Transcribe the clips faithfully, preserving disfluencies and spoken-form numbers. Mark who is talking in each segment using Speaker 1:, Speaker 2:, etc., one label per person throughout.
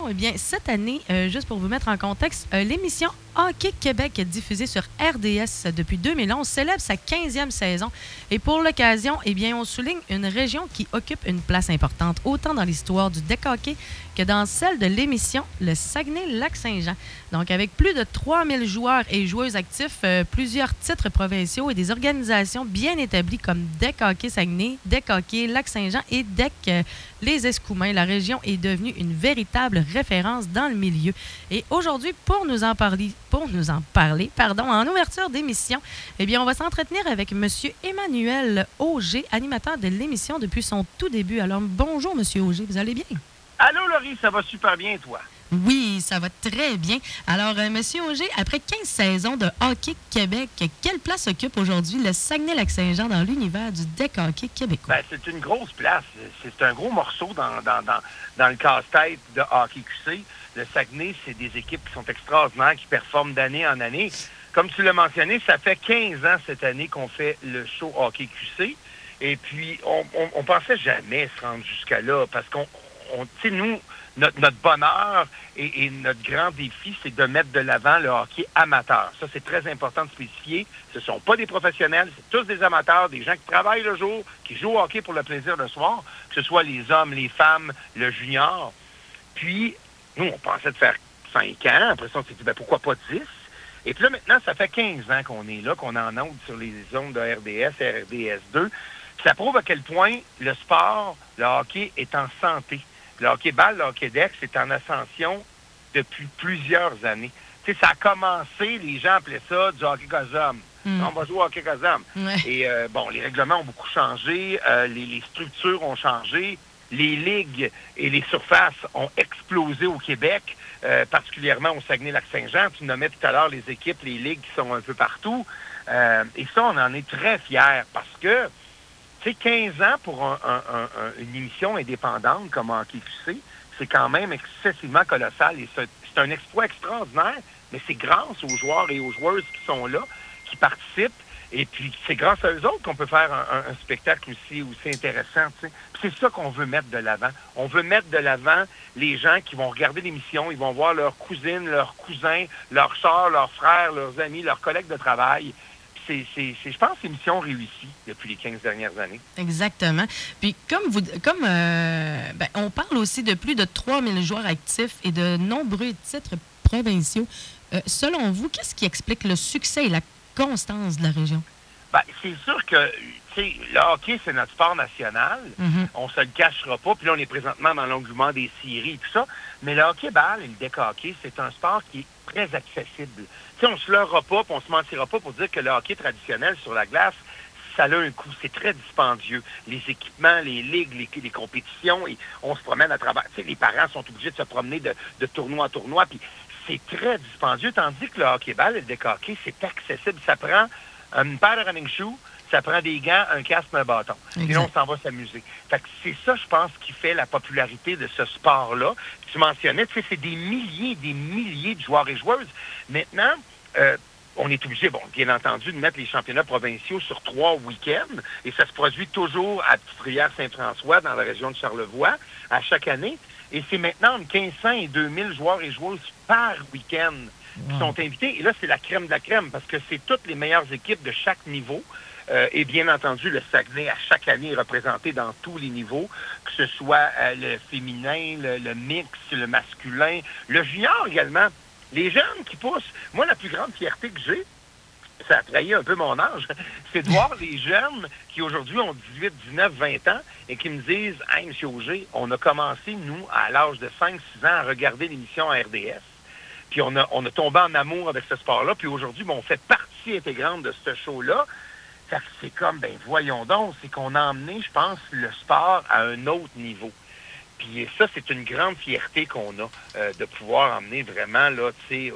Speaker 1: Eh bien, cette année, euh, juste pour vous mettre en contexte, euh, l'émission Hockey Québec, diffusée sur R D S depuis deux mille onze, célèbre sa quinzième saison. Et pour l'occasion, eh bien, on souligne une région qui occupe une place importante, autant dans l'histoire du deck hockey que dans celle de l'émission, le Saguenay-Lac-Saint-Jean. Donc, avec plus de trois mille joueurs et joueuses actifs, euh, plusieurs titres provinciaux et des organisations bien établies comme Deck Hockey Saguenay, Deck Hockey Lac-Saint-Jean et Deck euh, Les Escoumins, la région est devenue une véritable référence dans le milieu. Et aujourd'hui, pour nous en parler, pour nous en parler, pardon, en ouverture d'émission, eh bien, on va s'entretenir avec M. Emmanuel Auger, animateur de l'émission depuis son tout début. Alors, bonjour, M. Auger, vous allez bien?
Speaker 2: Allô, Laurie, ça va super bien, toi?
Speaker 1: Oui, ça va très bien. Alors, euh, M. Auger, après quinze saisons de Hockey Québec, quelle place occupe aujourd'hui le Saguenay-Lac-Saint-Jean dans l'univers du deck hockey québécois?
Speaker 2: Ben, c'est une grosse place. C'est un gros morceau dans, dans, dans, dans le casse-tête de Hockey Q C. Le Saguenay, c'est des équipes qui sont extraordinaires, qui performent d'année en année. Comme tu l'as mentionné, ça fait quinze ans cette année qu'on fait le show Hockey Q C. Et puis, on, on, on pensait jamais se rendre jusqu'à là parce qu'on, on, tu sais, nous... Notre, notre bonheur et, et notre grand défi, c'est de mettre de l'avant le hockey amateur. Ça, c'est très important de spécifier. Ce ne sont pas des professionnels, c'est tous des amateurs, des gens qui travaillent le jour, qui jouent au hockey pour le plaisir le soir, que ce soit les hommes, les femmes, le junior. Puis, nous, on pensait de faire cinq ans. Après ça, on s'est dit, ben, pourquoi pas dix? Et puis là, maintenant, ça fait quinze ans qu'on est là, qu'on est en onde sur les ondes de R D S et R D S deux. Puis ça prouve à quel point le sport, le hockey, est en santé. Le hockey-ball, le hockey-deck, c'est en ascension depuis plusieurs années. Tu sais, ça a commencé, les gens appelaient ça du hockey cosum. Mm. On va jouer au hockey cosum. Ouais. Et euh, bon, les règlements ont beaucoup changé, euh, les, les structures ont changé, les ligues et les surfaces ont explosé au Québec, euh, particulièrement au Saguenay-Lac-Saint-Jean. Tu nommais tout à l'heure les équipes, les ligues qui sont un peu partout. Euh, et ça, on en est très fiers parce que c'est quinze ans pour un, un, un, une émission indépendante comme Hockey Q C, c'est quand même excessivement colossal et c'est, c'est un exploit extraordinaire, mais c'est grâce aux joueurs et aux joueuses qui sont là, qui participent, et puis c'est grâce à eux autres qu'on peut faire un, un, un spectacle aussi, aussi intéressant. Tu sais. Puis c'est ça qu'on veut mettre de l'avant. On veut mettre de l'avant les gens qui vont regarder l'émission, ils vont voir leurs cousines, leurs cousins, leurs sœurs, leurs frères, leurs amis, leurs collègues de travail. C'est, c'est, c'est, je pense, c'est une mission réussie depuis les quinze dernières années.
Speaker 1: Exactement. Puis, comme vous, comme euh, ben, on parle aussi de plus de trois mille joueurs actifs et de nombreux titres provinciaux. Euh, selon vous, qu'est-ce qui explique le succès et la constance de la région?
Speaker 2: Ben, c'est sûr que, tu sais, le hockey, c'est notre sport national. Mm-hmm. On se le cachera pas. Puis là, on est présentement dans l'engouement des séries et tout ça. Mais le hockey-ball et le deck hockey, c'est un sport qui est très accessible. Tu sais, on se leurra pas, puis on se mentira pas pour dire que le hockey traditionnel sur la glace, ça a un coût. C'est très dispendieux. Les équipements, les ligues, les, les compétitions, et on se promène à travers. Tu sais, les parents sont obligés de se promener de, de tournoi en tournoi, puis c'est très dispendieux. Tandis que le hockey-ball et le deck hockey, c'est accessible. Ça prend une paire de running shoes, ça prend des gants, un casque et un bâton. Exact. Et là, on s'en va s'amuser. Fait que c'est ça, je pense, qui fait la popularité de ce sport-là. Tu mentionnais, tu sais, c'est des milliers et des milliers de joueurs et joueuses. Maintenant, euh, on est obligé, bon, bien entendu, de mettre les championnats provinciaux sur trois week-ends. Et ça se produit toujours à Petite-Rivière-Saint-François, dans la région de Charlevoix, à chaque année. Et c'est maintenant entre quinze cents et deux mille joueurs et joueuses par week-end qui wow. sont invités. Et là, c'est la crème de la crème, parce que c'est toutes les meilleures équipes de chaque niveau. Euh, et bien entendu, le Saguenay, à chaque année, est représenté dans tous les niveaux, que ce soit euh, le féminin, le, le mix, le masculin, le junior également. Les jeunes qui poussent, moi, la plus grande fierté que j'ai, ça a trahi un peu mon âge, c'est de voir les jeunes qui aujourd'hui ont dix-huit, dix-neuf, vingt ans et qui me disent « Hey, M. Auger, on a commencé, nous, à l'âge de cinq six ans, à regarder l'émission à R D S. Puis on a, on a tombé en amour avec ce sport-là. Puis aujourd'hui, ben, on fait partie intégrante de ce show-là. » Ça, c'est comme, ben voyons donc, c'est qu'on a emmené, je pense, le sport à un autre niveau. Puis ça, c'est une grande fierté qu'on a euh, de pouvoir emmener vraiment, là, tu sais,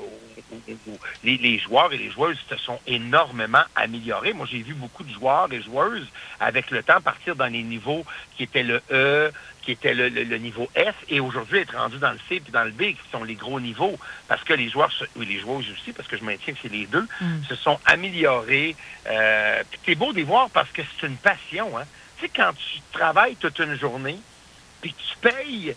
Speaker 2: les, les joueurs et les joueuses se sont énormément améliorés. Moi, j'ai vu beaucoup de joueurs et joueuses, avec le temps, partir dans les niveaux qui étaient le E, qui était le, le, le niveau F, et aujourd'hui être rendu dans le C puis dans le B, qui sont les gros niveaux, parce que les joueurs, ou les joueuses aussi, parce que je maintiens que c'est les deux, mm. se sont améliorés. Euh, puis c'est beau de les voir parce que c'est une passion, hein. Tu sais, quand tu travailles toute une journée, puis tu payes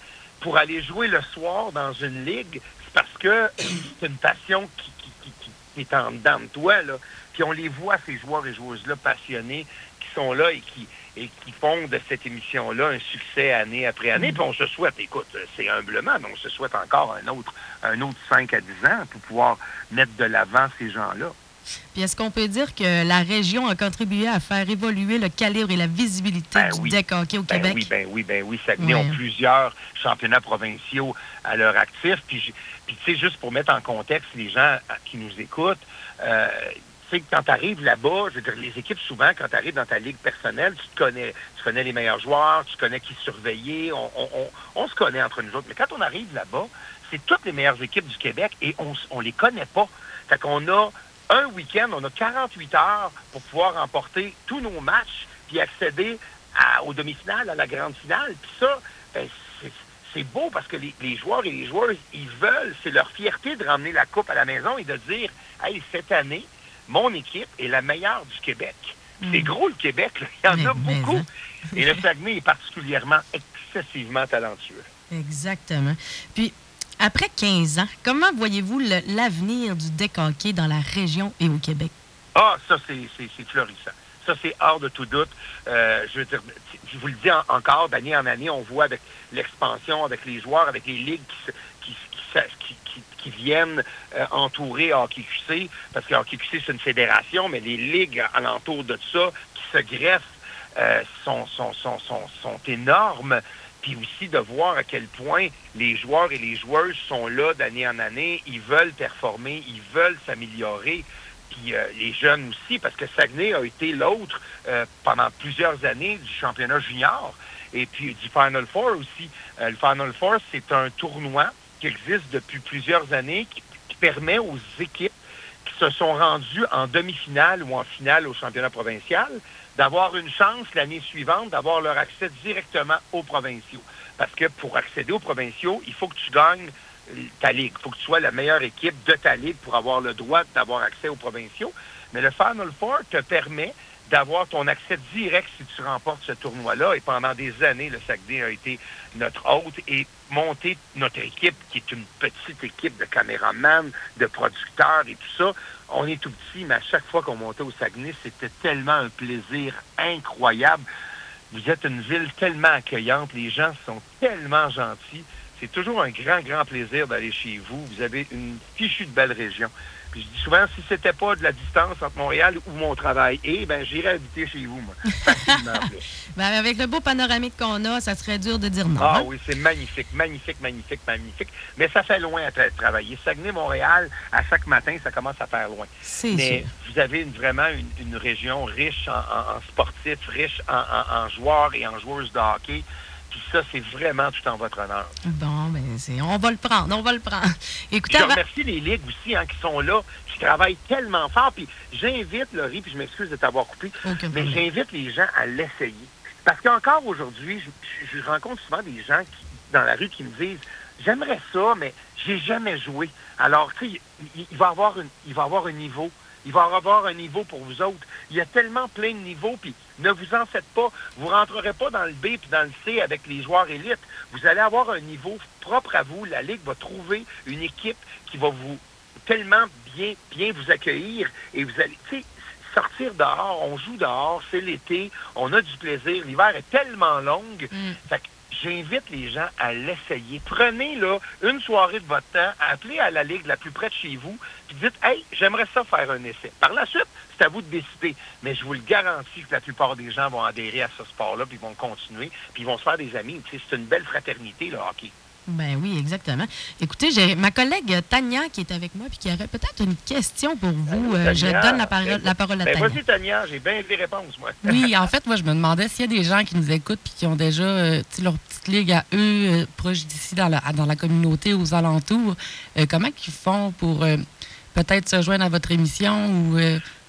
Speaker 2: pour aller jouer le soir dans une ligue, c'est parce que c'est une passion qui, qui, qui, qui, qui est en dedans de toi, là. Puis on les voit, ces joueurs et joueuses-là passionnés, qui sont là et qui, et qui font de cette émission-là un succès année après année. Puis on se souhaite, écoute, c'est humblement, mais on se souhaite encore un autre, un autre cinq à dix ans pour pouvoir mettre de l'avant ces gens-là.
Speaker 1: Puis est-ce qu'on peut dire que la région a contribué à faire évoluer le calibre et la visibilité
Speaker 2: ben
Speaker 1: du
Speaker 2: oui.
Speaker 1: deck hockey au
Speaker 2: ben
Speaker 1: Québec?
Speaker 2: Oui, ben oui, ben oui. Saguenay
Speaker 1: ouais.
Speaker 2: ont plusieurs championnats provinciaux à leur actif. Puis, puis tu sais, juste pour mettre en contexte les gens qui nous écoutent, euh, tu sais, quand tu arrives là-bas, je veux dire, les équipes, souvent, quand tu arrives dans ta ligue personnelle, tu te connais, tu connais les meilleurs joueurs, tu connais qui surveiller, on, on, on, on se connaît entre nous autres. Mais quand on arrive là-bas, c'est toutes les meilleures équipes du Québec et on on les connaît pas. Fait qu'on a un week-end, on a quarante-huit heures pour pouvoir remporter tous nos matchs puis accéder à, aux demi-finales, à la grande finale. Puis ça, ben, c'est, c'est beau parce que les, les joueurs et les joueuses, ils veulent, c'est leur fierté de ramener la coupe à la maison et de dire, hey, cette année, mon équipe est la meilleure du Québec. Mmh. C'est gros le Québec, là. Il y en mais, a beaucoup. Mais, et le Saguenay est particulièrement excessivement talentueux.
Speaker 1: Exactement. Puis, après quinze ans, comment voyez-vous le, l'avenir du deck hockey dans la région et au Québec?
Speaker 2: Ah, ça, c'est, c'est, c'est florissant. Ça, c'est hors de tout doute. Euh, je veux dire, je vous le dis en, encore, d'année en année, on voit avec l'expansion, avec les joueurs, avec les ligues qui, qui, qui, qui, qui, qui viennent euh, entourer Hockey Q C, parce que Hockey Q C, c'est une fédération, mais les ligues alentour de ça qui se greffent euh, sont, sont, sont, sont, sont énormes. Puis aussi de voir à quel point les joueurs et les joueuses sont là d'année en année. Ils veulent performer, ils veulent s'améliorer. Puis euh, les jeunes aussi, parce que Saguenay a été l'autre euh, pendant plusieurs années du championnat junior et puis du Final Four aussi. Euh, le Final Four, c'est un tournoi qui existe depuis plusieurs années qui, qui permet aux équipes qui se sont rendues en demi-finale ou en finale au championnat provincial d'avoir une chance l'année suivante d'avoir leur accès directement aux provinciaux. Parce que pour accéder aux provinciaux, il faut que tu gagnes ta ligue. Il faut que tu sois la meilleure équipe de ta ligue pour avoir le droit d'avoir accès aux provinciaux. Mais le Final Four te permet d'avoir ton accès direct si tu remportes ce tournoi-là. Et pendant des années, le Saguenay a été notre hôte et monté notre équipe, qui est une petite équipe de caméramans, de producteurs et tout ça. On est tout petit, mais à chaque fois qu'on montait au Saguenay, c'était tellement un plaisir incroyable. Vous êtes une ville tellement accueillante, les gens sont tellement gentils. C'est toujours un grand, grand plaisir d'aller chez vous. Vous avez une fichue de belle région. Puis je dis souvent, si c'était pas de la distance entre Montréal ou mon travail, eh ben j'irais habiter chez vous, moi. Facilement.
Speaker 1: ben, avec le beau panoramique qu'on a, ça serait dur de dire non.
Speaker 2: Ah
Speaker 1: hein?
Speaker 2: oui, c'est magnifique, magnifique, magnifique, magnifique. Mais ça fait loin à tra- travailler. Saguenay-Montréal, à chaque matin, ça commence à faire loin.
Speaker 1: C'est
Speaker 2: Mais
Speaker 1: sûr.
Speaker 2: vous avez une, vraiment une, une région riche en, en, en sportifs, riche en, en, en joueurs et en joueuses de hockey. Puis ça, c'est vraiment tout en votre honneur.
Speaker 1: Bon, ben c'est, on va le prendre, on va le prendre. Écoutez,
Speaker 2: je
Speaker 1: avant...
Speaker 2: remercie les ligues aussi hein, qui sont là, qui travaillent tellement fort. Puis j'invite, Laurie, puis je m'excuse de t'avoir coupé,
Speaker 1: Aucun
Speaker 2: mais
Speaker 1: problème.
Speaker 2: j'invite les gens à l'essayer. Parce qu'encore aujourd'hui, je, je rencontre souvent des gens qui, dans la rue qui me disent « J'aimerais ça, mais j'ai jamais joué. » Alors, tu sais, il, il va avoir une, il va avoir un niveau. Il va avoir un niveau pour vous autres. Il y a tellement plein de niveaux, puis ne vous en faites pas. Vous ne rentrerez pas dans le B puis dans le C avec les joueurs élites. Vous allez avoir un niveau propre à vous. La Ligue va trouver une équipe qui va vous tellement bien, bien vous accueillir. Et vous allez, tu sais, sortir dehors, on joue dehors, c'est l'été, on a du plaisir. L'hiver est tellement long. Mm. Fait que j'invite les gens à l'essayer. Prenez là une soirée de votre temps, appelez à la Ligue la plus près de chez vous, puis dites « Hey, j'aimerais ça faire un essai. » Par la suite, c'est à vous de décider. Mais je vous le garantis que la plupart des gens vont adhérer à ce sport-là, puis vont continuer, puis ils vont se faire des amis. Tu sais, c'est une belle fraternité, le hockey.
Speaker 1: Ben oui, exactement. Écoutez, j'ai ma collègue Tania qui est avec moi puis qui aurait peut-être une question pour vous.
Speaker 2: Allô,
Speaker 1: je donne la parole, la parole à
Speaker 2: ben,
Speaker 1: Tania.
Speaker 2: Vas-y, Tania, j'ai bien des réponses, moi.
Speaker 3: Oui, en fait, moi, je me demandais s'il y a des gens qui nous écoutent puis qui ont déjà euh, leur petite ligue à eux, euh, proche d'ici, dans la, dans la communauté, aux alentours. Euh, comment ils font pour euh, peut-être se joindre à votre émission ou euh,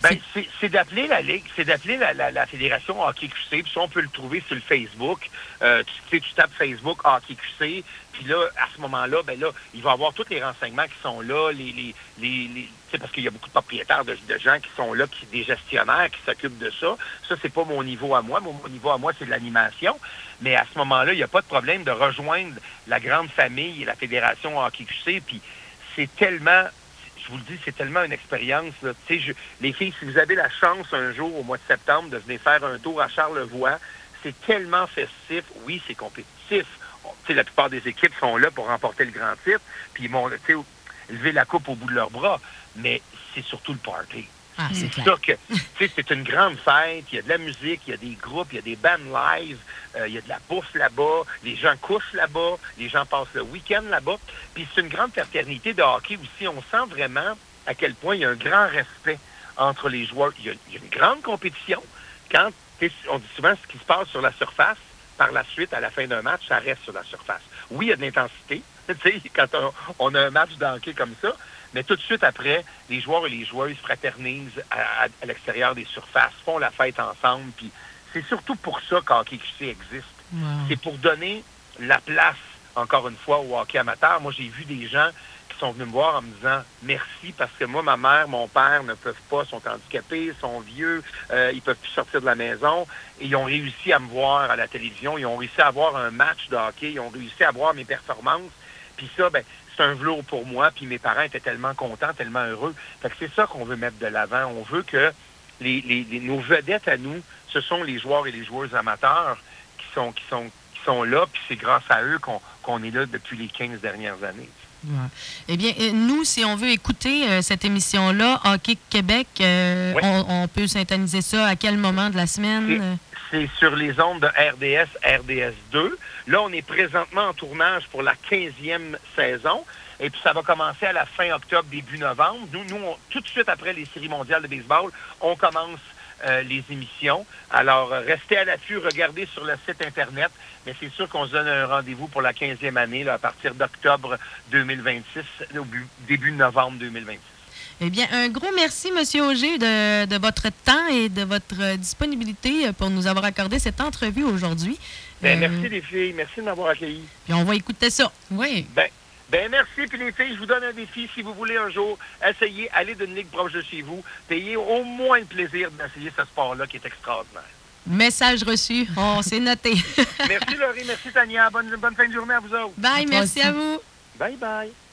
Speaker 2: Ben, c'est, c'est d'appeler la Ligue, c'est d'appeler la, la, la Fédération Hockey Q C, puis ça, on peut le trouver sur le Facebook. Euh, tu sais, tu tapes Facebook Hockey Q C, puis là, à ce moment-là, ben là, il va y avoir tous les renseignements qui sont là, les, les, les, les tu sais, parce qu'il y a beaucoup de propriétaires de, de gens qui sont là, qui des gestionnaires qui s'occupent de ça. Ça, c'est pas mon niveau à moi. Mon, mon niveau à moi, c'est de l'animation. Mais à ce moment-là, il n'y a pas de problème de rejoindre la grande famille et la Fédération Hockey Q C, puis c'est tellement... Je vous le dis, c'est tellement une expérience. Là. Je, les filles, si vous avez la chance un jour, au mois de septembre, de venir faire un tour à Charlevoix, c'est tellement festif. Oui, c'est compétitif. On, la plupart des équipes sont là pour remporter le grand titre, puis ils vont lever la coupe au bout de leurs bras. Mais c'est surtout le party.
Speaker 3: Ah, c'est
Speaker 2: c'est ça que, c'est une grande fête, il y a de la musique, il y a des groupes, il y a des bands live, euh, il y a de la bouffe là-bas, les gens couchent là-bas, les gens passent le week-end là-bas. Puis c'est une grande fraternité de hockey aussi. On sent vraiment à quel point il y a un grand respect entre les joueurs. Il y a, il y a une grande compétition. Quand on dit souvent ce qui se passe sur la surface, par la suite, à la fin d'un match, ça reste sur la surface. Oui, il y a de l'intensité, tu sais, quand on, on a un match de hockey comme ça, mais tout de suite après, les joueurs et les joueuses fraternisent à, à, à l'extérieur des surfaces, font la fête ensemble. Puis c'est surtout pour ça qu'Hockey Q C existe. Wow. C'est pour donner la place, encore une fois, au hockey amateur. Moi, j'ai vu des gens qui sont venus me voir en me disant « Merci, parce que moi, ma mère, mon père ne peuvent pas, sont handicapés, sont vieux, euh, ils peuvent plus sortir de la maison. » Et ils ont réussi à me voir à la télévision, ils ont réussi à avoir un match de hockey, ils ont réussi à voir mes performances. Puis ça, ben c'est un velours pour moi, puis mes parents étaient tellement contents, tellement heureux. Fait que c'est ça qu'on veut mettre de l'avant. On veut que les, les, les, nos vedettes à nous, ce sont les joueurs et les joueuses amateurs qui sont, qui sont, qui sont là, puis c'est grâce à eux qu'on, qu'on est là depuis les quinze dernières années.
Speaker 1: Ouais. Eh bien, nous, si on veut écouter euh, cette émission-là, Hockey Québec, euh, oui. on, on peut syntoniser ça à quel moment de la semaine?
Speaker 2: C'est, c'est sur les ondes de R D S, R D S deux. Là, on est présentement en tournage pour la quinzième saison. Et puis, ça va commencer à la fin octobre, début novembre. Nous, nous on, tout de suite après les séries mondiales de baseball, on commence euh, les émissions. Alors, restez à l'affût, regardez sur le site Internet. Mais c'est sûr qu'on se donne un rendez-vous pour la quinzième année, là, à partir d'octobre deux mille vingt-six, au début novembre deux mille vingt-six.
Speaker 1: Eh bien, un gros merci, M. Auger, de, de votre temps et de votre disponibilité pour nous avoir accordé cette entrevue aujourd'hui.
Speaker 2: Ben, euh... Merci, les filles. Merci de m'avoir accueilli.
Speaker 1: Puis on va écouter ça. Oui.
Speaker 2: Ben, ben merci. Puis les filles, je vous donne un défi. Si vous voulez un jour essayer, aller d'une ligue proche de chez vous, payez au moins le plaisir d'essayer ce sport-là qui est extraordinaire.
Speaker 1: Message reçu. On s'est noté.
Speaker 2: Merci, Laurie. Merci, Tania. Bonne, bonne fin de journée à vous autres.
Speaker 1: Bye. À merci à vous.
Speaker 2: Bye, bye.